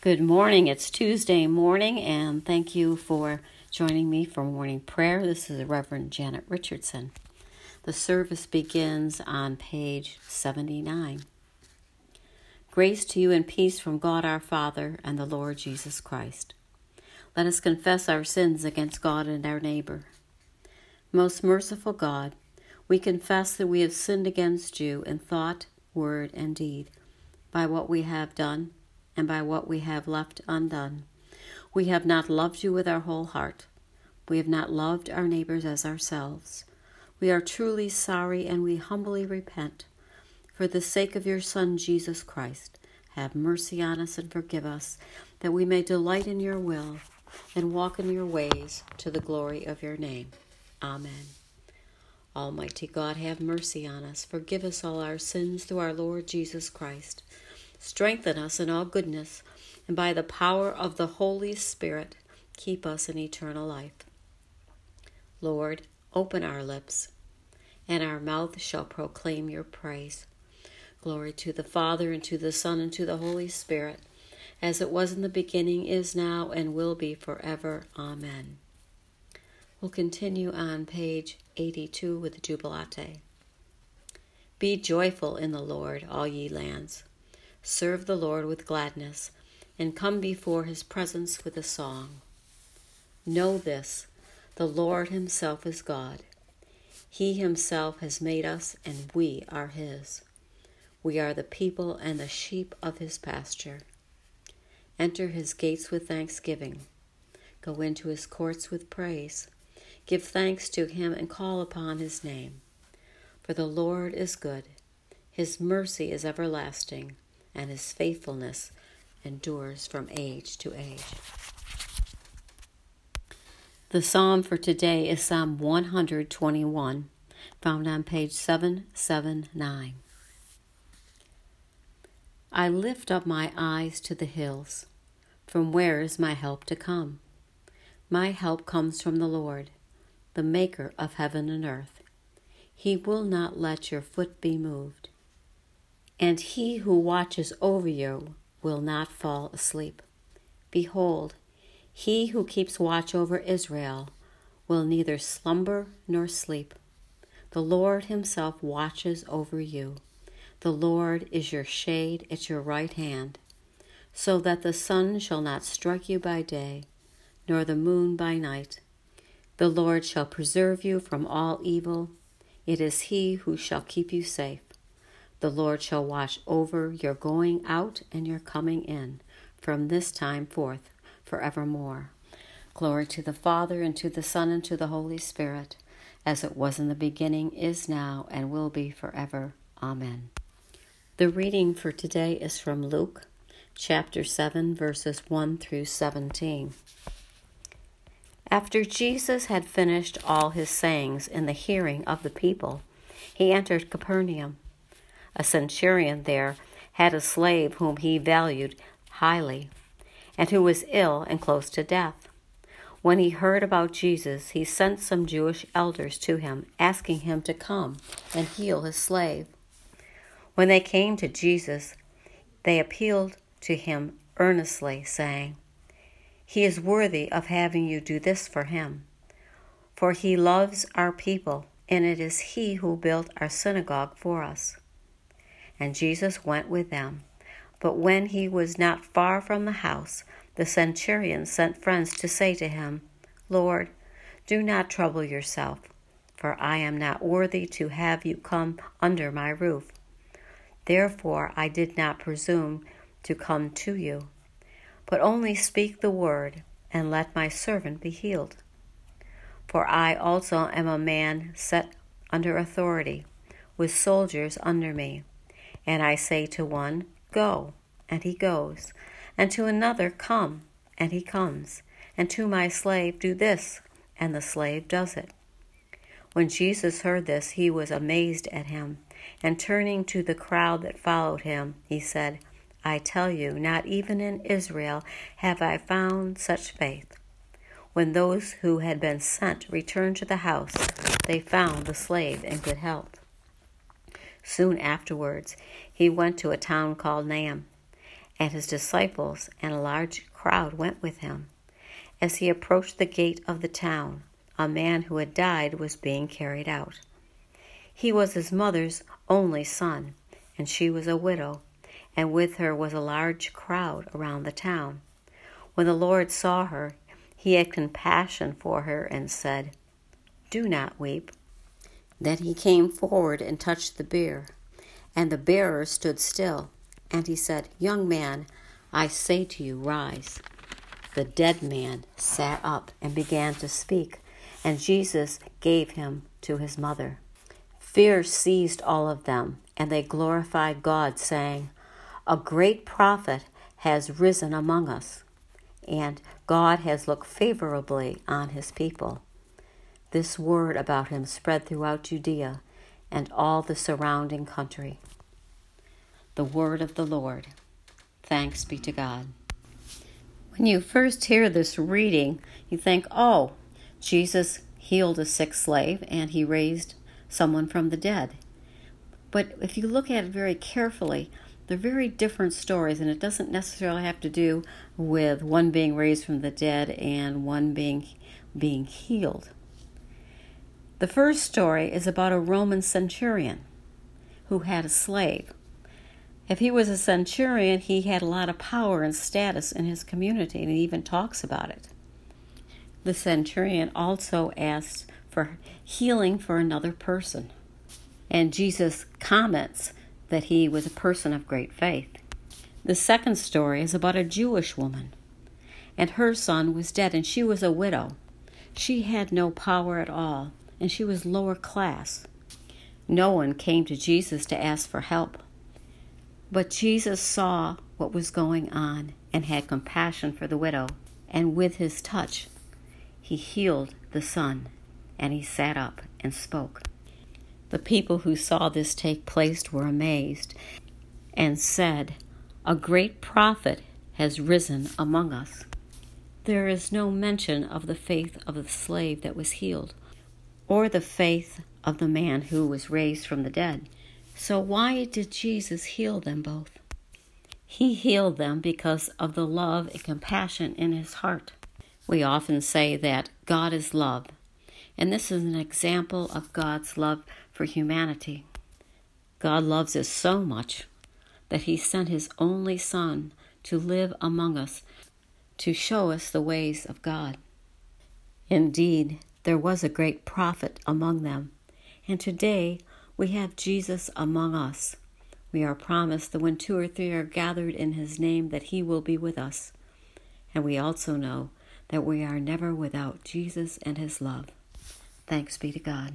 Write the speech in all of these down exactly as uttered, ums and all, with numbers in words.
Good morning. It's Tuesday morning, and thank you for joining me for morning prayer. This is Reverend Janet Richardson. The service begins on page seventy-nine. Grace to you and peace from God our Father and the Lord Jesus Christ. Let us confess our sins against God and our neighbor. Most merciful God, we confess that we have sinned against you in thought, word, and deed, by what we have done and by what we have left undone. We have not loved you with our whole heart. We have not loved our neighbors as ourselves. We are truly sorry, and we humbly repent. For the sake of your Son, Jesus Christ, have mercy on us and forgive us, that we may delight in your will and walk in your ways to the glory of your name. Amen. Almighty God, have mercy on us. Forgive us all our sins through our Lord Jesus Christ. Strengthen us in all goodness, and by the power of the Holy Spirit, keep us in eternal life. Lord, open our lips, and our mouth shall proclaim your praise. Glory to the Father, and to the Son, and to the Holy Spirit, as it was in the beginning, is now, and will be forever. Amen. We'll continue on page eighty-two with the Jubilate. Be joyful in the Lord, all ye lands. Serve the Lord with gladness, and come before his presence with a song. Know this, the Lord himself is God. He himself has made us, and we are his. We are the people and the sheep of his pasture. Enter his gates with thanksgiving. Go into his courts with praise. Give thanks to him and call upon his name. For the Lord is good. His mercy is everlasting, and his faithfulness endures from age to age. The psalm for today is Psalm one hundred twenty-one, found on page seven seventy-nine. I lift up my eyes to the hills. From where is my help to come? My help comes from the Lord, the maker of heaven and earth. He will not let your foot be moved. And he who watches over you will not fall asleep. Behold, he who keeps watch over Israel will neither slumber nor sleep. The Lord himself watches over you. The Lord is your shade at your right hand, so that the sun shall not strike you by day, nor the moon by night. The Lord shall preserve you from all evil. It is he who shall keep you safe. The Lord shall watch over your going out and your coming in from this time forth forevermore. Glory to the Father, and to the Son, and to the Holy Spirit, as it was in the beginning, is now, and will be forever. Amen. The reading for today is from Luke, chapter seven, verses one through seventeen. After Jesus had finished all his sayings in the hearing of the people, he entered Capernaum. A centurion there had a slave whom he valued highly, and who was ill and close to death. When he heard about Jesus, he sent some Jewish elders to him, asking him to come and heal his slave. When they came to Jesus, they appealed to him earnestly, saying, "He is worthy of having you do this for him, for he loves our people, and it is he who built our synagogue for us." And Jesus went with them. But when he was not far from the house, the centurion sent friends to say to him, "Lord, do not trouble yourself, for I am not worthy to have you come under my roof. Therefore I did not presume to come to you. But only speak the word, and let my servant be healed. For I also am a man set under authority, with soldiers under me. And I say to one, 'Go,' and he goes, and to another, 'Come,' and he comes, and to my slave, 'Do this,' and the slave does it." When Jesus heard this, he was amazed at him, and turning to the crowd that followed him, he said, "I tell you, not even in Israel have I found such faith." When those who had been sent returned to the house, they found the slave in good health. Soon afterwards, he went to a town called Nain, and his disciples and a large crowd went with him. As he approached the gate of the town, a man who had died was being carried out. He was his mother's only son, and she was a widow, and with her was a large crowd around the town. When the Lord saw her, he had compassion for her and said, "Do not weep." Then he came forward and touched the bier, and the bearer stood still. And he said, "Young man, I say to you, rise." The dead man sat up and began to speak, and Jesus gave him to his mother. Fear seized all of them, and they glorified God, saying, "A great prophet has risen among us, and God has looked favorably on his people." This word about him spread throughout Judea and all the surrounding country. The word of the Lord. Thanks be to God. When you first hear this reading, you think, oh, Jesus healed a sick slave and he raised someone from the dead. But if you look at it very carefully, they're very different stories, and it doesn't necessarily have to do with one being raised from the dead and one being being healed. The first story is about a Roman centurion who had a slave. If he was a centurion, he had a lot of power and status in his community, and he even talks about it. The centurion also asked for healing for another person, and Jesus comments that he was a person of great faith. The second story is about a Jewish woman, and her son was dead, and she was a widow. She had no power at all, and she was lower class. No one came to Jesus to ask for help. But Jesus saw what was going on and had compassion for the widow, and with his touch, he healed the son, and he sat up and spoke. The people who saw this take place were amazed and said, "A great prophet has risen among us." There is no mention of the faith of the slave that was healed, or the faith of the man who was raised from the dead. So why did Jesus heal them both? He healed them because of the love and compassion in his heart. We often say that God is love, and this is an example of God's love for humanity. God loves us so much that he sent his only Son to live among us, to show us the ways of God. Indeed, there was a great prophet among them, and today we have Jesus among us. We are promised that when two or three are gathered in his name, that he will be with us. And we also know that we are never without Jesus and his love. Thanks be to God.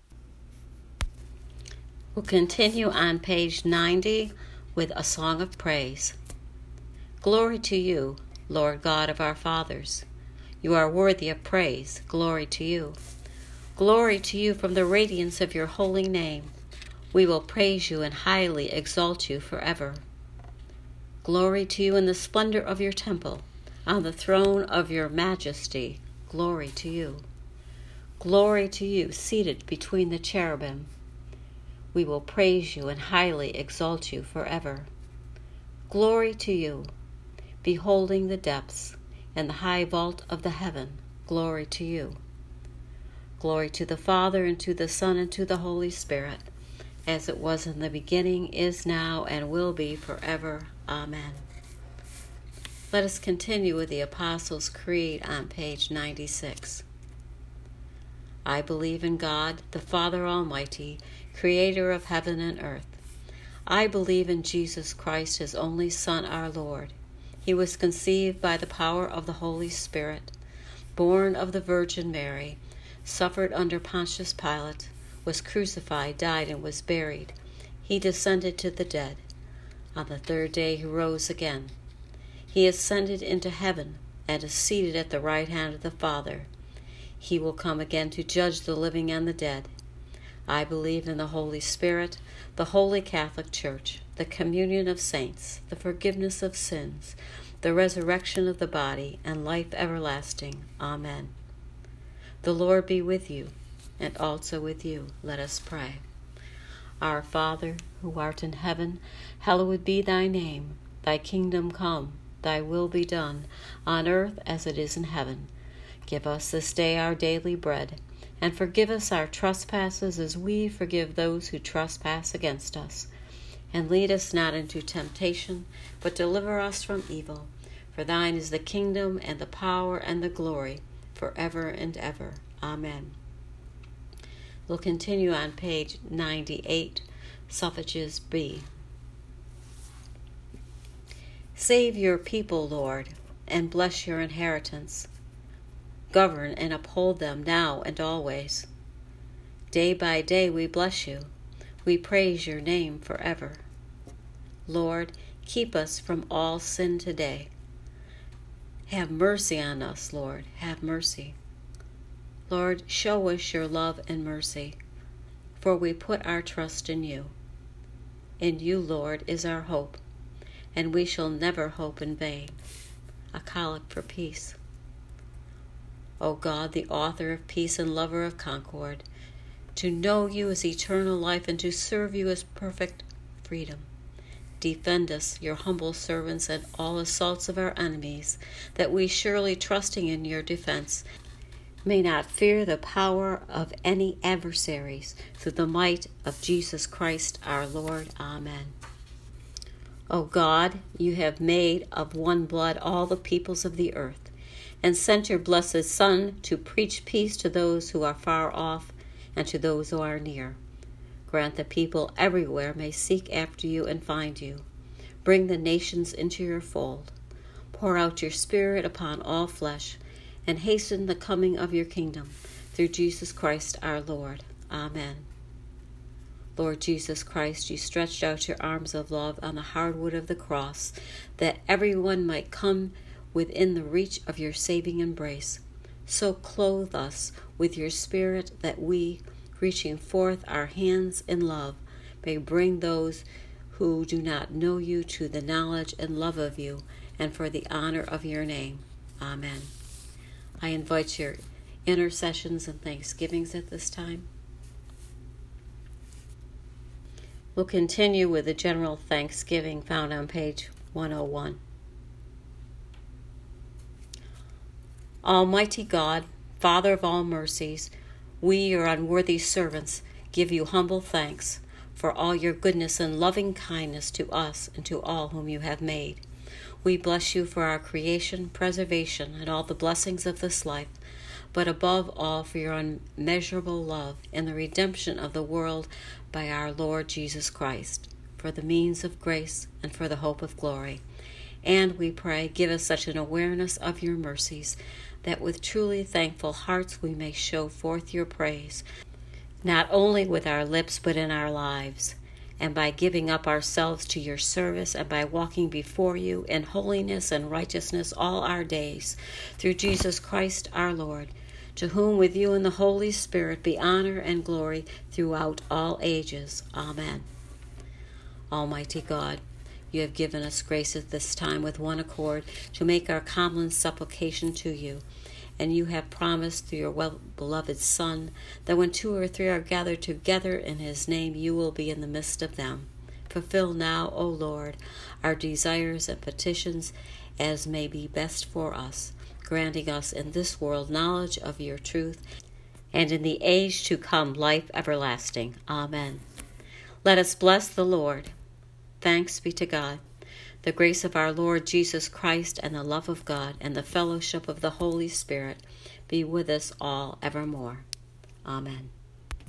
We'll continue on page ninety with a song of praise. Glory to you, Lord God of our fathers. You are worthy of praise. Glory to you. Glory to you from the radiance of your holy name. We will praise you and highly exalt you forever. Glory to you in the splendor of your temple, on the throne of your majesty. Glory to you. Glory to you, seated between the cherubim. We will praise you and highly exalt you forever. Glory to you, beholding the depths and the high vault of the heaven. Glory to you. Glory to the Father, and to the Son, and to the Holy Spirit, as it was in the beginning, is now, and will be forever. Amen. Let us continue with the Apostles' Creed on page ninety-six. I believe in God, the Father Almighty, creator of heaven and earth. I believe in Jesus Christ, his only Son, our Lord. He was conceived by the power of the Holy Spirit, born of the Virgin Mary, suffered under Pontius Pilate, was crucified, died, and was buried. He descended to the dead. On the third day he rose again. He ascended into heaven and is seated at the right hand of the Father. He will come again to judge the living and the dead. I believe in the Holy Spirit, the Holy Catholic Church, the communion of saints, the forgiveness of sins, the resurrection of the body, and life everlasting. Amen. The Lord be with you, and also with you. Let us pray. Our Father, who art in heaven, hallowed be thy name. Thy kingdom come, thy will be done, on earth as it is in heaven. Give us this day our daily bread, and forgive us our trespasses as we forgive those who trespass against us. And lead us not into temptation, but deliver us from evil. For thine is the kingdom, and the power, and the glory, forever and ever. Amen. We'll continue on page ninety-eight, suffrages B. Save your people, Lord, and bless your inheritance. Govern and uphold them now and always. Day by day we bless you. We praise your name forever. Lord, keep us from all sin today. Have mercy on us, Lord, have mercy. Lord, show us your love and mercy, for we put our trust in you. In you, Lord, is our hope, and we shall never hope in vain. A collect for peace. O God, the author of peace and lover of concord, to know you is eternal life, and to serve you is perfect freedom. Defend us, your humble servants, and all assaults of our enemies, that we, surely trusting in your defense, may not fear the power of any adversaries, through the might of Jesus Christ our Lord. Amen. O God, you have made of one blood all the peoples of the earth, and sent your blessed Son to preach peace to those who are far off and to those who are near. Grant that people everywhere may seek after you and find you. Bring the nations into your fold. Pour out your Spirit upon all flesh, and hasten the coming of your kingdom, through Jesus Christ our Lord. Amen. Lord Jesus Christ, you stretched out your arms of love on the hard wood of the cross, that everyone might come within the reach of your saving embrace. So clothe us with your Spirit, that we, reaching forth our hands in love, may bring those who do not know you to the knowledge and love of you, and for the honor of your name. Amen. I invite your intercessions and thanksgivings at this time. We'll continue with the general thanksgiving found on page one oh one. Almighty God, Father of all mercies, we, your unworthy servants, give you humble thanks for all your goodness and loving kindness to us and to all whom you have made. We bless you for our creation, preservation, and all the blessings of this life, but above all for your unmeasurable love and the redemption of the world by our Lord Jesus Christ, for the means of grace and for the hope of glory. And we pray, give us such an awareness of your mercies, that with truly thankful hearts we may show forth your praise, not only with our lips but in our lives, and by giving up ourselves to your service, and by walking before you in holiness and righteousness all our days, through Jesus Christ our Lord, to whom with you and the Holy Spirit be honor and glory throughout all ages. Amen. Almighty God, you have given us grace at this time with one accord to make our common supplication to you. And you have promised through your well-beloved Son that when two or three are gathered together in his name, you will be in the midst of them. Fulfill now, O Lord, our desires and petitions as may be best for us, granting us in this world knowledge of your truth, and in the age to come life everlasting. Amen. Let us bless the Lord. Thanks be to God. The grace of our Lord Jesus Christ, and the love of God, and the fellowship of the Holy Spirit be with us all evermore. Amen.